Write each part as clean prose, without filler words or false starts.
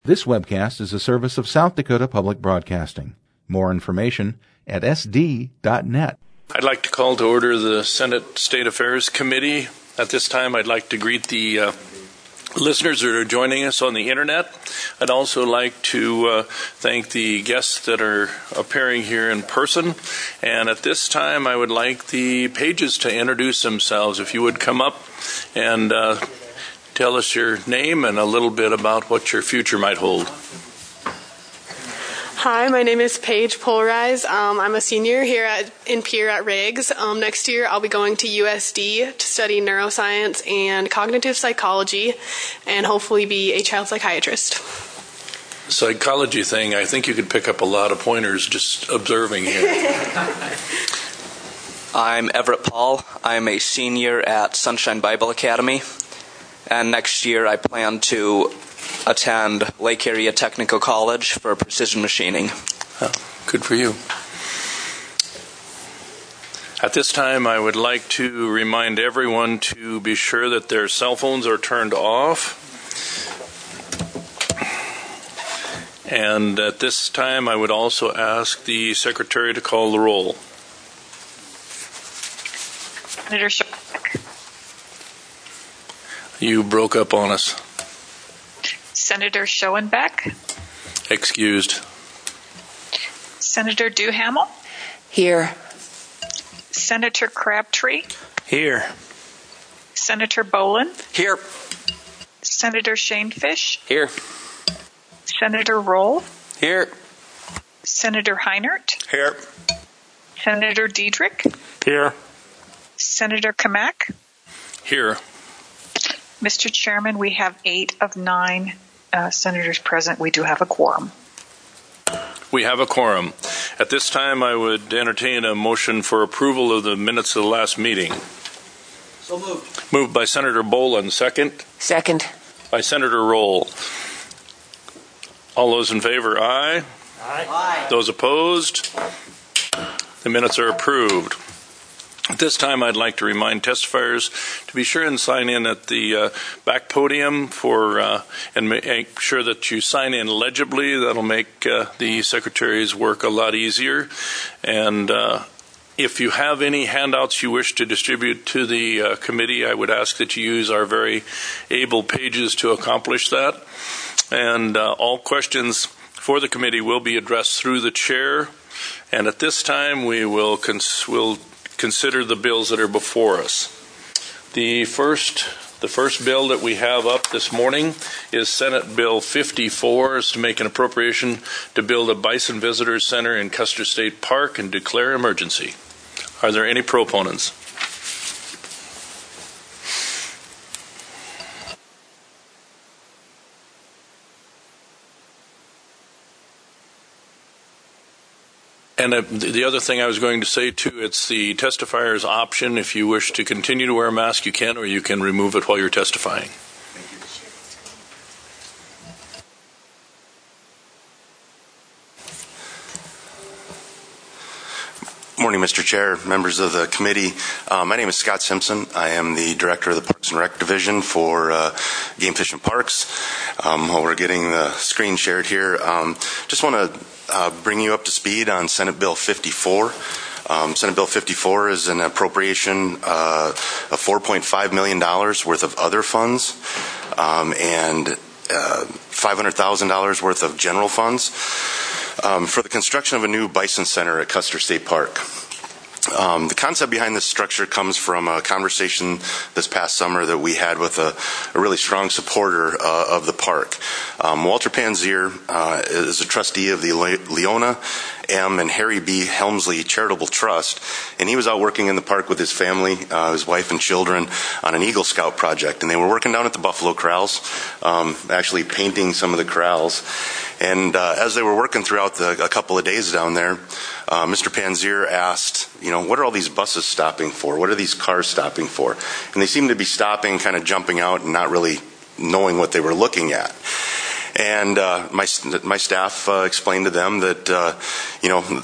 This webcast is a service of South Dakota Public Broadcasting. More information at sd.net. I'd like to call to order the Senate State Affairs Committee. At this time, I'd like to greet the listeners that are joining us on the Internet. I'd also like to thank the guests that are appearing here in person. And at this time, I would like the pages to introduce themselves. If you would come up and tell us your name and a little bit about what your future might hold. Hi, my name is Paige Polarize. I'm a senior here in Pierre at Riggs. Next year, I'll be going to USD to study neuroscience and cognitive psychology and hopefully be a child psychiatrist. Psychology thing, I think you could pick up a lot of pointers just observing here. I'm Everett Paul. I'm a senior at Sunshine Bible Academy. And next year I plan to attend Lake Area Technical College for precision machining. Oh, good for you. At this time, I would like to remind everyone to be sure that their cell phones are turned off. And at this time, I would also ask the Secretary to call the roll. Senator You broke up on us. Senator Schoenbeck. Excused. Senator Duhamel. Here. Senator Crabtree. Here. Senator Bolin. Here. Senator Shanefish. Here. Senator Roll. Here. Senator Heinert. Here. Senator Diedrich. Here. Senator Kamak. Here. Mr. Chairman, we have 8 of 9 senators present. We do have a quorum. We have a quorum. At this time, I would entertain a motion for approval of the minutes of the last meeting. So moved. Moved by Senator Bolin. Second? Second. By Senator Roll. All those in favor, aye. Aye. Those opposed? The minutes are approved. At this time, I'd like to remind testifiers to be sure and sign in at the back podium and make sure that you sign in legibly. That'll make the secretary's work a lot easier. And if you have any handouts you wish to distribute to the committee, I would ask that you use our very able pages to accomplish that. And all questions for the committee will be addressed through the chair. And at this time, we will consider the bills that are before us. The first bill that we have up this morning is Senate Bill 54, is to make an appropriation to build a Bison Visitors Center in Custer State Park and declare emergency. Are there any proponents? And the other thing I was going to say, too, it's the testifier's option. If you wish to continue to wear a mask, you can, or you can remove it while you're testifying. Morning, Mr. Chair, members of the committee. My name is Scott Simpson. I am the director of the Parks and Rec Division for Game Fish and Parks. While we're getting the screen shared here, just want to bring you up to speed on Senate Bill 54. Senate Bill 54 is an appropriation of $4.5 million worth of other funds and $500,000 worth of general funds for the construction of a new bison center at Custer State Park. The concept behind this structure comes from a conversation this past summer that we had with a really strong supporter of the park. Walter Panzier is a trustee of the Leona M. and Harry B. Helmsley Charitable Trust, and he was out working in the park with his family, his wife and children, on an Eagle Scout project. And they were working down at the Buffalo Corrals, actually painting some of the corrals. And as they were working throughout a couple of days down there, Mr. Panzier asked, what are all these buses stopping for? What are these cars stopping for? And they seemed to be stopping, kind of jumping out and not really knowing what they were looking at. And my staff explained to them that,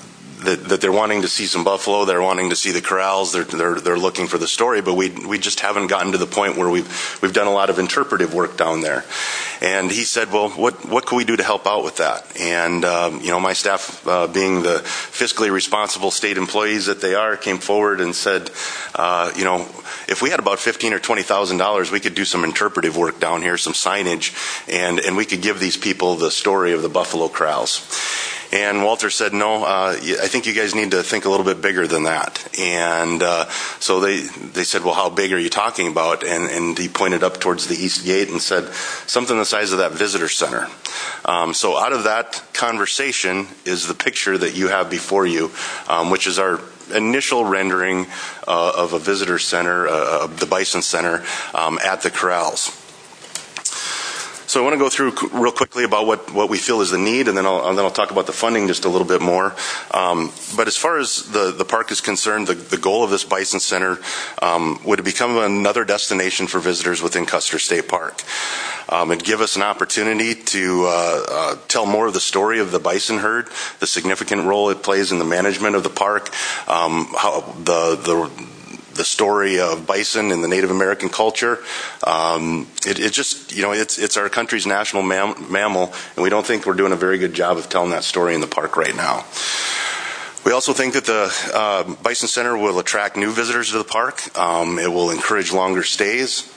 that they're wanting to see some buffalo, they're wanting to see the corrals, they're looking for the story, but we just haven't gotten to the point where we've done a lot of interpretive work down there. And he said, well, what can we do to help out with that? And my staff, being the fiscally responsible state employees that they are, came forward and said, if we had about $15,000 or $20,000, we could do some interpretive work down here, some signage, and we could give these people the story of the buffalo corrals. And Walter said, no, I think you guys need to think a little bit bigger than that. And so they said, well, how big are you talking about? And he pointed up towards the east gate and said, something the size of that visitor center. So out of that conversation is the picture that you have before you, which is our initial rendering of a visitor center, the Bison Center, at the corrals. So I want to go through real quickly about what we feel is the need, and then I'll talk about the funding just a little bit more. But as far as the park is concerned, the goal of this Bison Center would become another destination for visitors within Custer State Park. It'd give us an opportunity to tell more of the story of the bison herd, the significant role it plays in the management of the park, how the story of bison in the Native American culture. It's our country's national mammal, and we don't think we're doing a very good job of telling that story in the park right now. We also think that the Bison Center will attract new visitors to the park. It will encourage longer stays.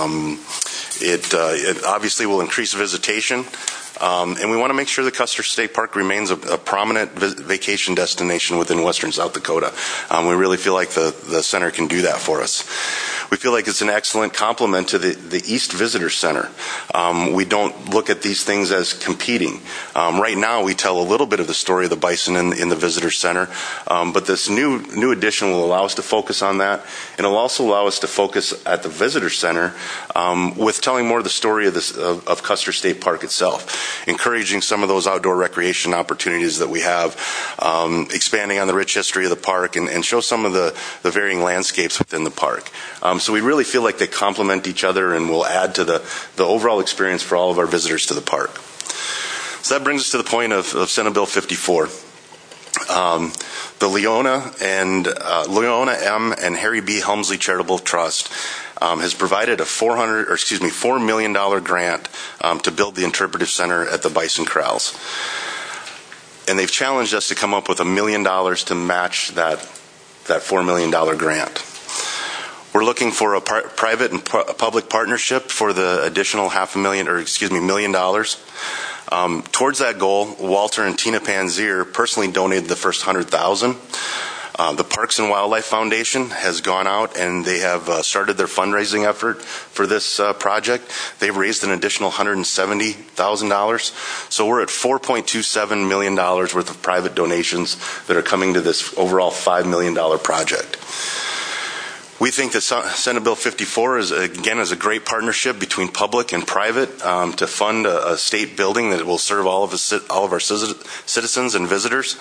It obviously will increase visitation. And we want to make sure the Custer State Park remains a prominent vacation destination within western South Dakota. We really feel like the center can do that for us. We feel like it's an excellent complement to the East Visitor Center. We don't look at these things as competing. Right now, we tell a little bit of the story of the bison in the Visitor Center, but this new addition will allow us to focus on that, and it'll also allow us to focus at the Visitor Center with telling more of the story of Custer State Park itself, encouraging some of those outdoor recreation opportunities that we have, expanding on the rich history of the park, and show some of the varying landscapes within the park. So we really feel like they complement each other and will add to the overall experience for all of our visitors to the park. So that brings us to the point of Senate Bill 54. The Leona M. and Harry B. Helmsley Charitable Trust has provided a $4 million grant to build the interpretive center at the Bison Corrals. And they've challenged us to come up with $1 million to match that $4 million grant. We're looking for a private and public partnership for the additional $1 million. Towards that goal, Walter and Tina Panzier personally donated the first $100,000. The Parks and Wildlife Foundation has gone out and they have started their fundraising effort for this project. They've raised an additional $170,000. So we're at $4.27 million worth of private donations that are coming to this overall $5 million project. We think that Senate Bill 54 is a great partnership between public and private to fund a state building that will serve all of our citizens and visitors.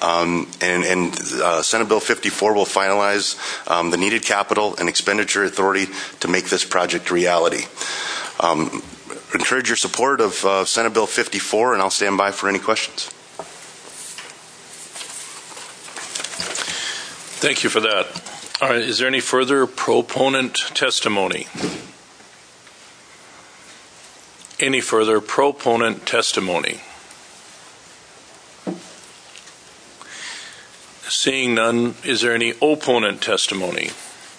Senate Bill 54 will finalize the needed capital and expenditure authority to make this project a reality. Encourage your support of Senate Bill 54, and I'll stand by for any questions. Thank you for that. All right, is there any further proponent testimony? Any further proponent testimony? Seeing none, is there any opponent testimony?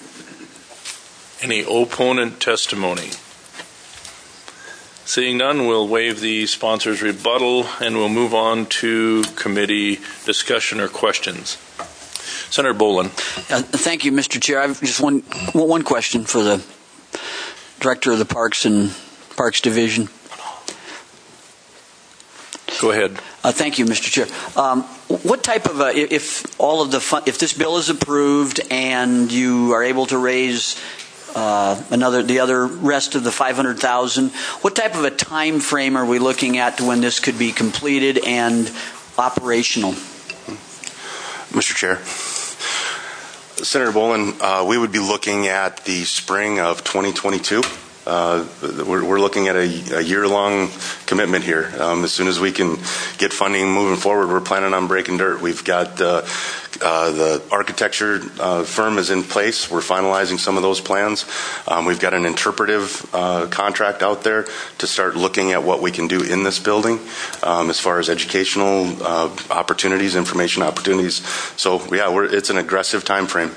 Any opponent testimony? Seeing none, we'll waive the sponsor's rebuttal and we'll move on to committee discussion or questions. Senator Bolin. Thank you, Mr. Chair. I have just one question for the Director of the Parks and Parks Division. Go ahead. Thank you, Mr. Chair. What type of if this bill is approved and you are able to raise the other rest of the $500,000, what type of a time frame are we looking at to when this could be completed and operational? Mr. Chair. Senator Bolin, we would be looking at the spring of 2022 we're looking at a year-long commitment here. As soon as we can get funding moving forward, we're planning on breaking dirt. We've got the architecture firm is in place. We're finalizing some of those plans. We've got an interpretive contract out there to start looking at what we can do in this building as far as educational opportunities, information opportunities. So, yeah, it's an aggressive time frame.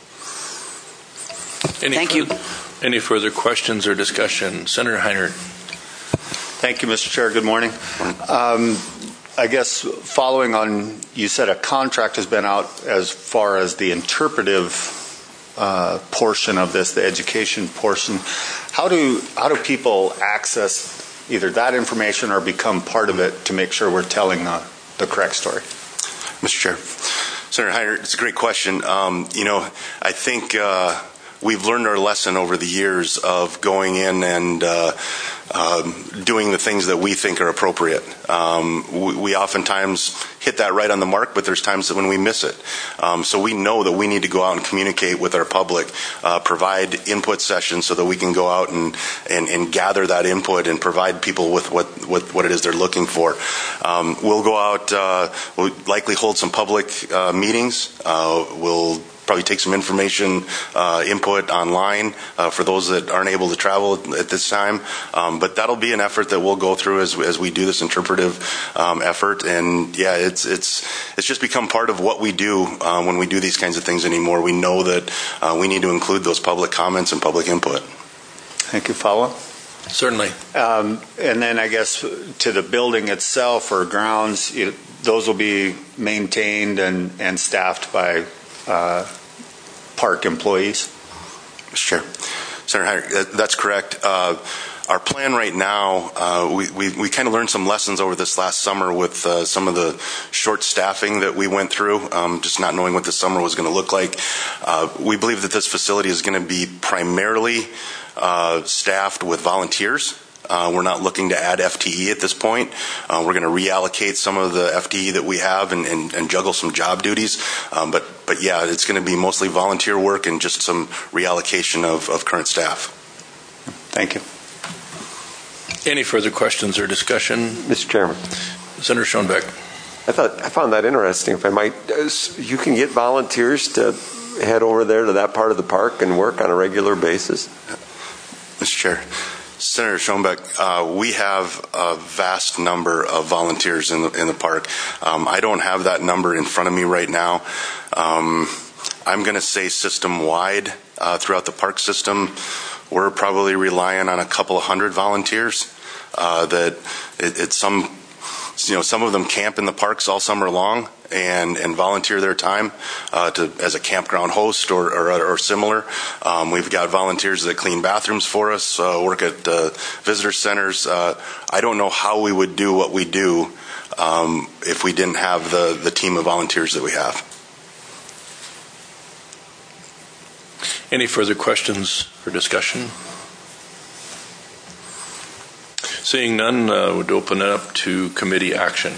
Thank you. Any further questions or discussion? Senator Heinert. Thank you, Mr. Chair. Good morning. I guess following on, you said a contract has been out as far as the interpretive portion of this, the education portion. How do people access either that information or become part of it to make sure we're telling the correct story? Mr. Chair. Senator Heinert, it's a great question. I think we've learned our lesson over the years of going in and doing the things that we think are appropriate. We oftentimes hit that right on the mark, but there's times that when we miss it. So we know that we need to go out and communicate with our public, provide input sessions so that we can go out and gather that input and provide people with what it is they're looking for. We'll go out, we'll likely hold some public meetings. We'll probably take some information input online for those that aren't able to travel at this time. But that'll be an effort that we'll go through as we do this interpretive effort. And yeah, it's just become part of what we do when we do these kinds of things anymore. We know that we need to include those public comments and public input. Thank you. Follow? Certainly. And then I guess to the building itself or grounds, those will be maintained and staffed by park employees? Sure. Senator Heinert, that's correct. Our plan right now, we kind of learned some lessons over this last summer with some of the short staffing that we went through, just not knowing what the summer was going to look like. We believe that this facility is going to be primarily staffed with volunteers. We're not looking to add FTE at this point. We're going to reallocate some of the FTE that we have and juggle some job duties. But yeah, it's going to be mostly volunteer work and just some reallocation of current staff. Thank you. Any further questions or discussion? Mr. Chairman. Senator Schoenbeck. I found that interesting. If I might, you can get volunteers to head over there to that part of the park and work on a regular basis? Mr. Chair. Senator Schoenbeck, we have a vast number of volunteers in the park. I don't have that number in front of me right now. I'm going to say system-wide throughout the park system, we're probably relying on a couple of hundred volunteers. Some of them camp in the parks all summer long and volunteer their time as a campground host or similar. We've got volunteers that clean bathrooms for us, work at visitor centers. I don't know how we would do what we do if we didn't have the team of volunteers that we have. Any further questions or discussion? Seeing none, would open it up to committee action.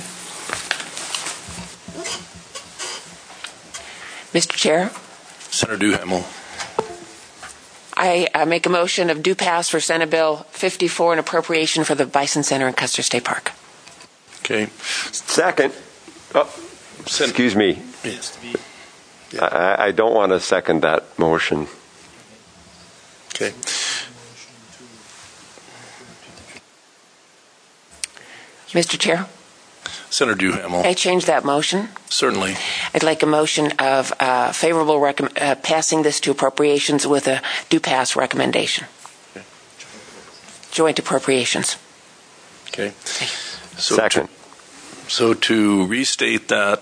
Mr. Chair. Senator Duhamel. I make a motion of due pass for Senate Bill 54, an appropriation for the Bison Center in Custer State Park. Okay. Second. Excuse me. Yes. I don't want to second that motion. Okay. Mr. Chair. Senator Duhamel. I change that motion. Certainly. I'd like a motion of favorable passing this to appropriations with a due pass recommendation. Okay. Joint appropriations. Okay. So second. So to restate that,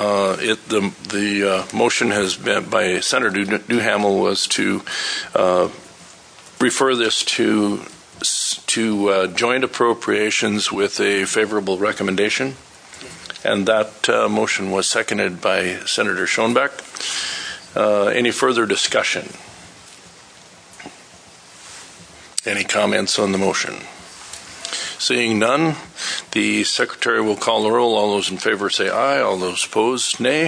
the motion has been by Senator Duhamel was to refer this to joint appropriations with a favorable recommendation, and that motion was seconded by Senator Schoenbeck. Any further discussion? Any comments on the motion? Seeing none, the Secretary will call the roll. All those in favor say aye. All those opposed, nay.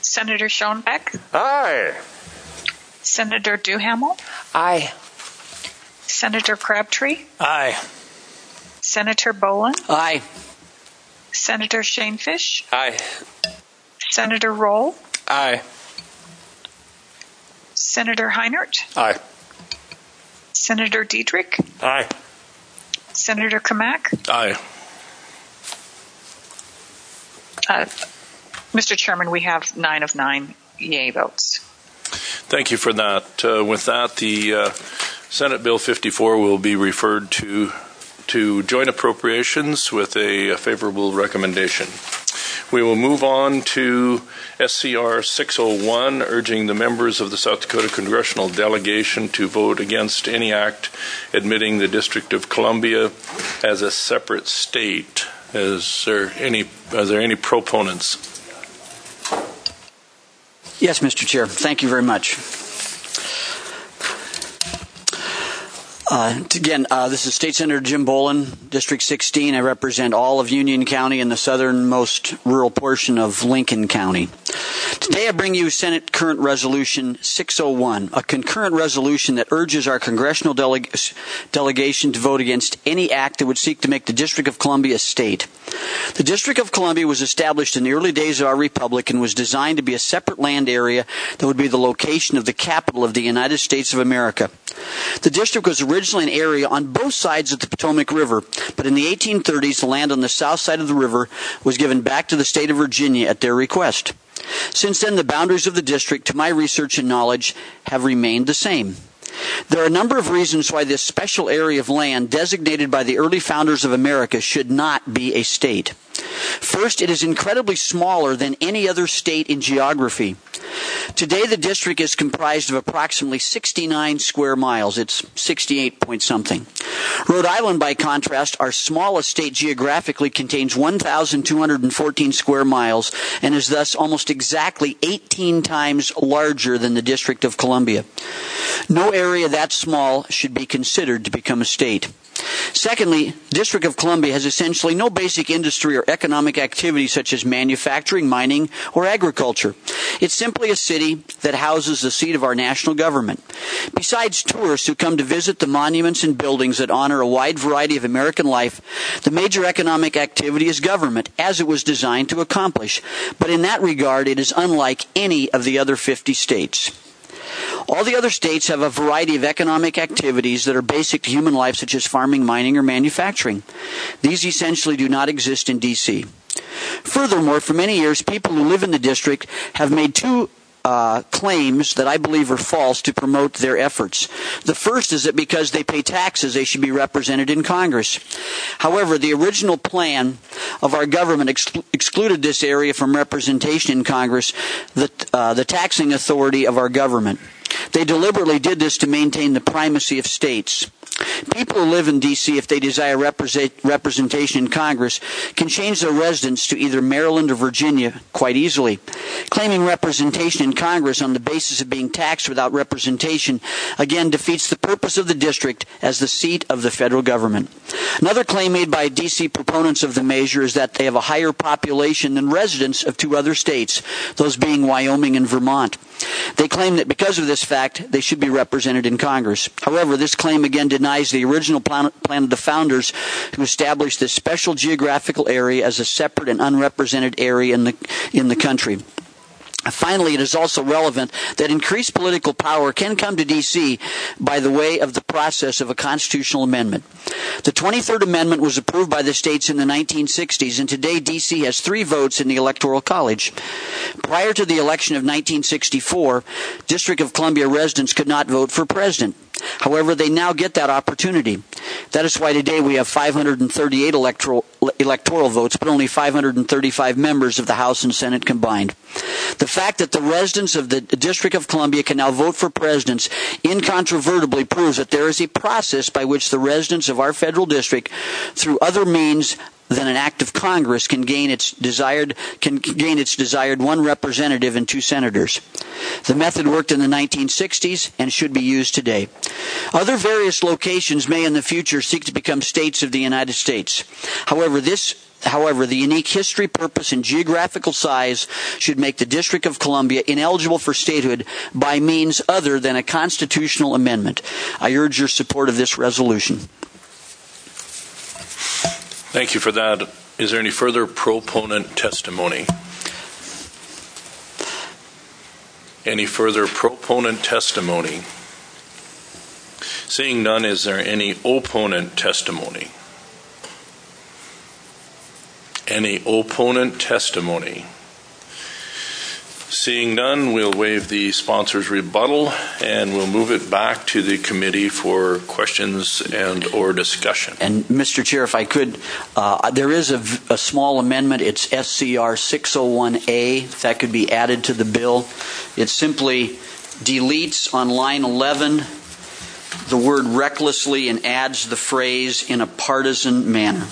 Senator Schoenbeck? Aye. Senator Duhamel? Aye. Senator Crabtree, Aye. Senator Boland, Aye. Senator Shanefish, Aye. Senator Roll, Aye. Senator Heinert, Aye. Senator Diedrich, Aye. Senator Kamak. Aye. Mr. Chairman, we have 9 of 9 yay votes. Thank you for that. With that, the Senate Bill 54 will be referred to joint appropriations with a favorable recommendation. We will move on to SCR 601, urging the members of the South Dakota Congressional Delegation to vote against any act admitting the District of Columbia as a separate state. Are there any proponents? Yes, Mr. Chair. Thank you very much. This is State Senator Jim Boland, District 16. I represent all of Union County and the southernmost rural portion of Lincoln County. Today I bring you Senate Current Resolution 601, a concurrent resolution that urges our congressional delegation to vote against any act that would seek to make the District of Columbia a state. The District of Columbia was established in the early days of our republic and was designed to be a separate land area that would be the location of the capital of the United States of America. The district was originally an area on both sides of the Potomac River, but in the 1830s, the land on the south side of the river was given back to the state of Virginia at their request. Since then, the boundaries of the district, to my research and knowledge, have remained the same. There are a number of reasons why this special area of land designated by the early founders of America should not be a state. First, it is incredibly smaller than any other state in geography. Today, the district is comprised of approximately 69 square miles. It's 68 point something. Rhode Island, by contrast, our smallest state geographically, contains 1,214 square miles and is thus almost exactly 18 times larger than the District of Columbia. No area that small should be considered to become a state. Secondly, District of Columbia has essentially no basic industry or economic activity such as manufacturing, mining, or agriculture. It's simply a city that houses the seat of our national government. Besides tourists who come to visit the monuments and buildings that honor a wide variety of American life, the major economic activity is government, as it was designed to accomplish. But in that regard, it is unlike any of the other 50 states. All the other states have a variety of economic activities that are basic to human life, such as farming, mining, or manufacturing. These essentially do not exist in D.C. Furthermore, for many years, people who live in the district have made two claims that I believe are false to promote their efforts. The first is that because they pay taxes, they should be represented in Congress. However, the original plan of our government excluded this area from representation in Congress, the taxing authority of our government. They deliberately did this to maintain the primacy of states. People who live in D.C., if they desire representation in Congress, can change their residence to either Maryland or Virginia quite easily. Claiming representation in Congress on the basis of being taxed without representation, again, defeats the purpose of the district as the seat of the federal government. Another claim made by D.C. proponents of the measure is that they have a higher population than residents of two other states, those being Wyoming and Vermont. They claim that because of this fact, they should be represented in Congress. However, this claim again denies the original plan of the founders who established this special geographical area as a separate and unrepresented area in the country. Finally, it is also relevant that increased political power can come to D.C. by the way of the process of a constitutional amendment. The 23rd Amendment was approved by the states in the 1960s, and today D.C. has 3 votes in the Electoral College. Prior to the election of 1964, District of Columbia residents could not vote for president. However, they now get that opportunity. That is why today we have 538 electoral votes, but only 535 members of the House and Senate combined. The fact that the residents of the District of Columbia can now vote for presidents incontrovertibly proves that there is a process by which the residents of our federal district, through other means than an act of Congress can gain its desired one representative and 2 senators. The method worked in the 1960s and should be used today. Other various locations may in the future seek to become states of the United States. However, the unique history, purpose, and geographical size should make the District of Columbia ineligible for statehood by means other than a constitutional amendment. I urge your support of this resolution. Thank you for that. Is there any further proponent testimony? Any further proponent testimony? Seeing none, is there any opponent testimony? Any opponent testimony? Seeing none, we'll waive the sponsor's rebuttal and we'll move it back to the committee for questions and or discussion. And Mr. Chair, if I could, there is a small amendment. It's SCR 601A. If that could be added to the bill. It simply deletes on line 11 the word recklessly and adds the phrase in a partisan manner.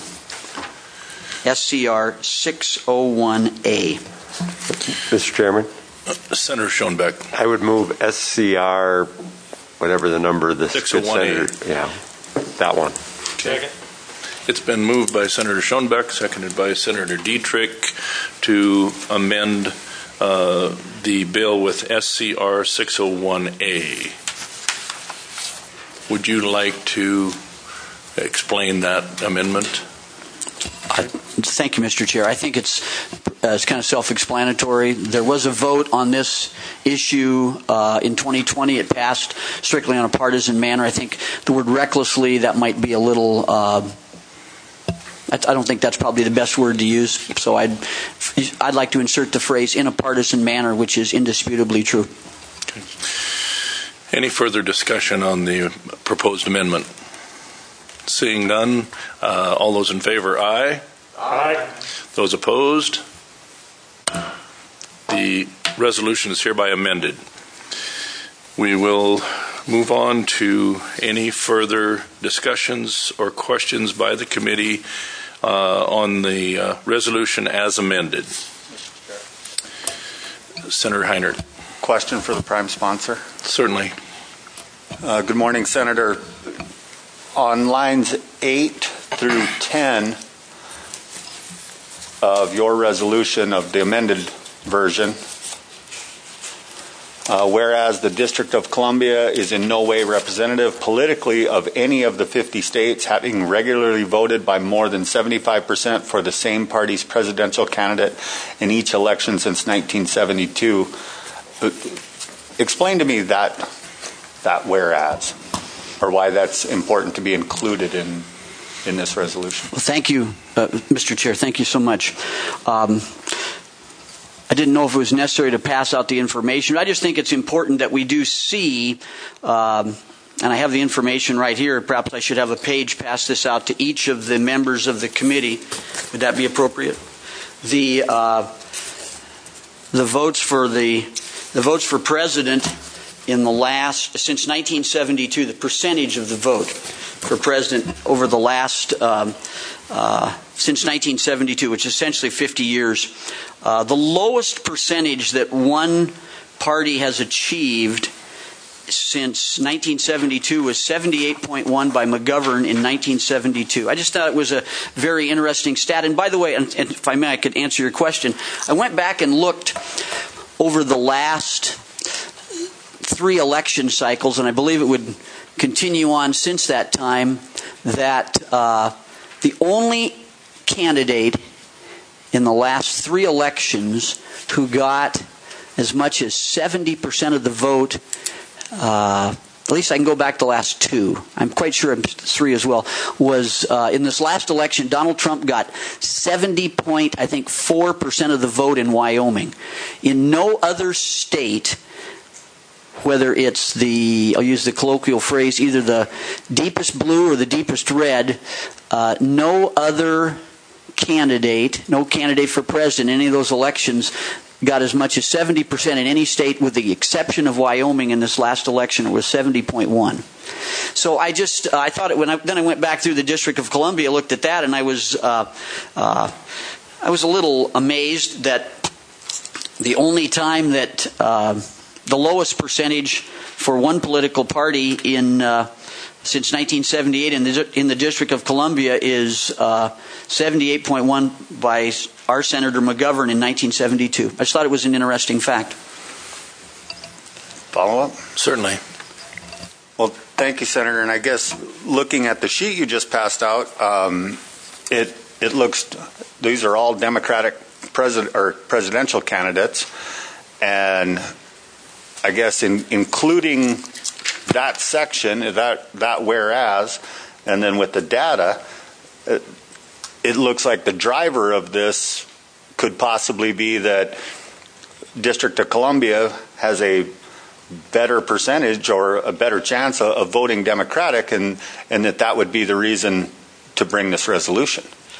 SCR 601A. Mr. Chairman? Senator Schoenbeck. I would move SCR, whatever the number of the 601A. Yeah, that one. Second. It's been moved by Senator Schoenbeck, seconded by Senator Dietrich, to amend the bill with SCR 601A. Would you like to explain that amendment? Thank you, Mr. Chair. I think it's kind of self-explanatory. There was a vote on this issue in 2020. It passed strictly on a partisan manner. I think the word recklessly, that might be a little... I don't think that's probably the best word to use. So I'd like to insert the phrase in a partisan manner, which is indisputably true. Okay. Any further discussion on the proposed amendment? Seeing none, all those in favor, aye. Aye. Those opposed? The resolution is hereby amended. We will move on to any further discussions or questions by the committee on the resolution as amended. Senator Heinert. Question for the prime sponsor. Certainly. Good morning, Senator. On lines 8 through 10 of your resolution of the amended version, whereas the District of Columbia is in no way representative politically of any of the 50 states, having regularly voted by more than 75% for the same party's presidential candidate in each election since 1972. Explain to me that whereas, or why that's important to be included in this resolution. Well, thank you, Mr. Chair. Thank you so much. I didn't know if it was necessary to pass out the information. I just think it's important that we do see, and I have the information right here. Perhaps I should have a page pass this out to each of the members of the committee. Would that be appropriate? The votes for president in the last, since 1972, the percentage of the vote for president over the last, since 1972, which is essentially 50 years, the lowest percentage that one party has achieved since 1972 was 78.1 by McGovern in 1972. I just thought it was a very interesting stat. And by the way, and if I may, I could answer your question. I went back and looked over the last 3 election cycles, and I believe it would continue on since that time, that the only candidate in the last 3 elections who got as much as 70% of the vote, at least I can go back the last 2, I'm quite sure it's 3 as well, was in this last election, Donald Trump got 70.4% of the vote in Wyoming. In no other state, whether it's I'll use the colloquial phrase, either the deepest blue or the deepest red, no candidate for president in any of those elections got as much as 70% in any state with the exception of Wyoming in this last election. It was 70.1. So I thought it, then I went back through the District of Columbia, looked at that, and I was a little amazed that the only time that the lowest percentage for one political party since 1978 in the District of Columbia is 78.1 by our Senator McGovern in 1972. I just thought it was an interesting fact. Follow up? Certainly. Well, thank you, Senator. And I guess looking at the sheet you just passed out, it looks these are all Democratic presidential candidates, and I guess including that section, that whereas, and then with the data, it looks like the driver of this could possibly be that District of Columbia has a better percentage or a better chance of voting Democratic, and that would be the reason to bring this resolution.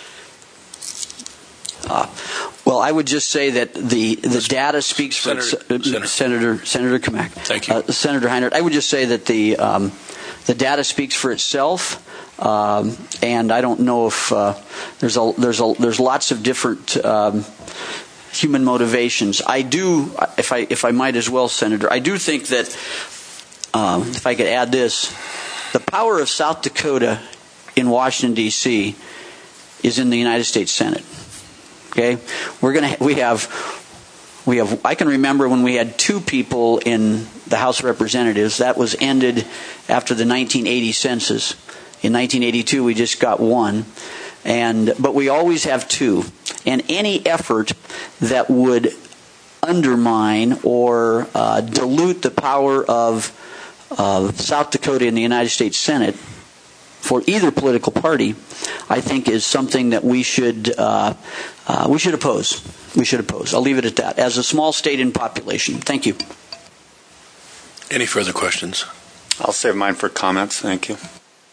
Well, I would just say that the data speaks for Senator Kamak. Thank you, Senator Heinert. I would just say that the data speaks for itself, and I don't know if there's lots of different human motivations. I do, if I might as well, Senator, I do think that if I could add this, the power of South Dakota in Washington D.C. is in the United States Senate. Okay, we have. I can remember when we had 2 people in the House of Representatives. That was ended after the 1980 census. In 1982, we just got 1, but we always have 2. And any effort that would undermine or dilute the power of South Dakota in the United States Senate for either political party, I think is something that we should oppose. We should oppose. I'll leave it at that. As a small state in population. Thank you. Any further questions? I'll save mine for comments. Thank you.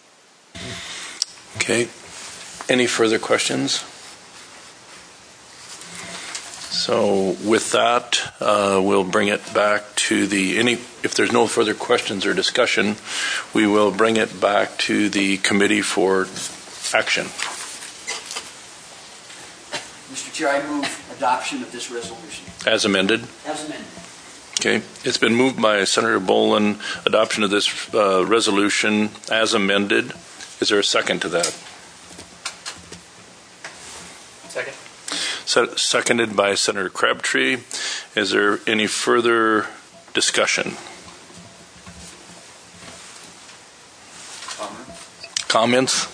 Okay. Any further questions? So with that, we'll bring it back to if there's no further questions or discussion, we will bring it back to the committee for action. Mr. Chair, I move adoption of this resolution. As amended? As amended. Okay. It's been moved by Senator Boland, adoption of this resolution as amended. Is there a second to that? Second. Seconded by Senator Crabtree. Is there any further discussion? Comments?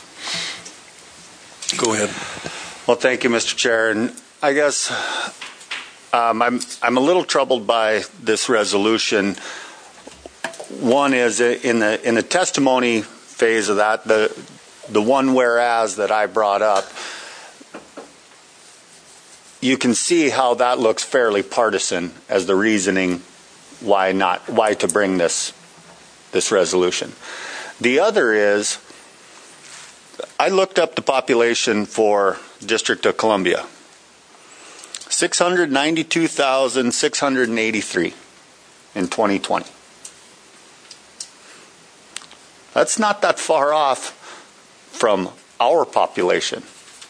Go ahead. Well, thank you, Mr. Chair. And I guess I'm a little troubled by this resolution. One is in the testimony phase of that, the one whereas that I brought up, you can see how that looks fairly partisan as the reasoning why to bring this resolution. The other is, I looked up the population for District of Columbia. 692,683 in 2020. That's not that far off from our population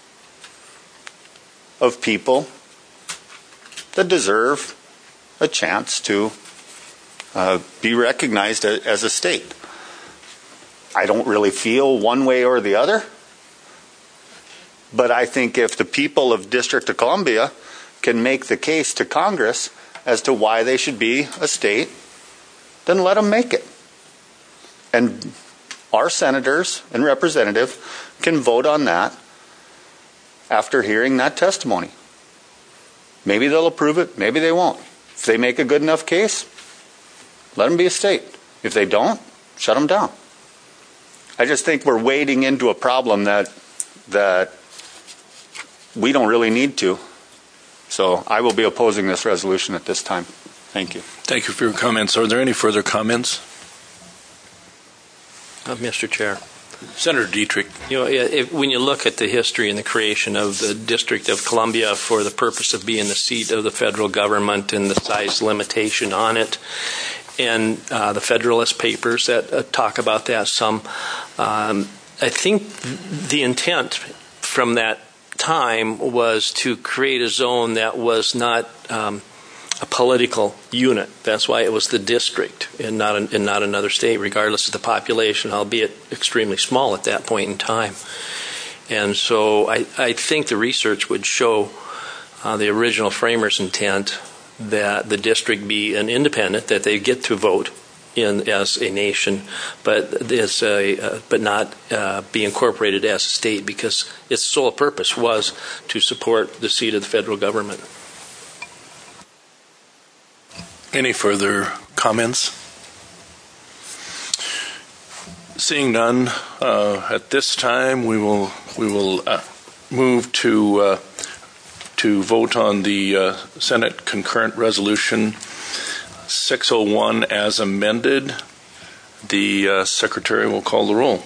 of people that deserve a chance to be recognized as a state. I don't really feel one way or the other, but I think if the people of District of Columbia can make the case to Congress as to why they should be a state, then let them make it. And our senators and representatives can vote on that after hearing that testimony. Maybe they'll approve it, maybe they won't. If they make a good enough case, let them be a state. If they don't, shut them down. I just think we're wading into a problem that we don't really need to. So I will be opposing this resolution at this time. Thank you. Thank you for your comments. Are there any further comments? Mr. Chair. Senator Dietrich. When you look at the history and the creation of the District of Columbia for the purpose of being the seat of the federal government and the size limitation on it, and the Federalist Papers that talk about that some, I think the intent from that time was to create a zone that was not a political unit. That's why it was the district and not another state, regardless of the population, albeit extremely small at that point in time. And so I think the research would show the original framers' intent that the district be an independent, that they get to vote in as a nation, but not be incorporated as a state, because its sole purpose was to support the seat of the federal government. Any further comments? Seeing none, at this time we will move to vote on the Senate concurrent resolution 601 as amended. The Secretary will call the roll.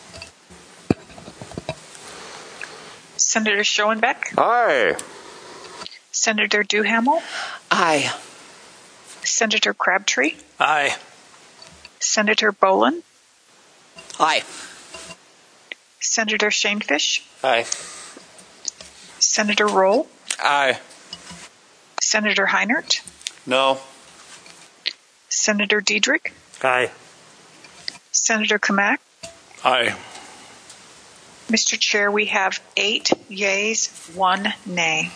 Senator Schoenbeck? Aye. Senator Duhamel? Aye. Senator Crabtree? Aye. Senator Boland? Aye. Senator Shanefish? Aye. Senator Roll? Aye. Senator Heinert? No. Senator Diedrich? Aye. Senator Kamak? Aye. Mr. Chair, we have 8 yeas, 1 nay.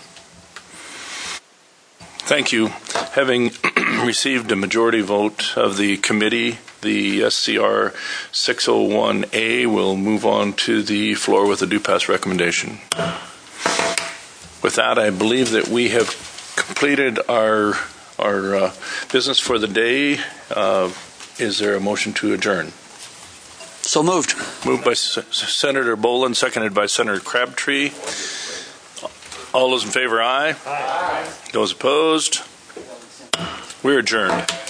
Thank you. Having received a majority vote of the committee, the SCR 601A will move on to the floor with a do-pass recommendation. With that, I believe that we have completed our business for the day. Is there a motion to adjourn? So moved. Moved by Senator Boland, seconded by Senator Crabtree. All those in favor, aye. Aye. Those opposed? We're adjourned.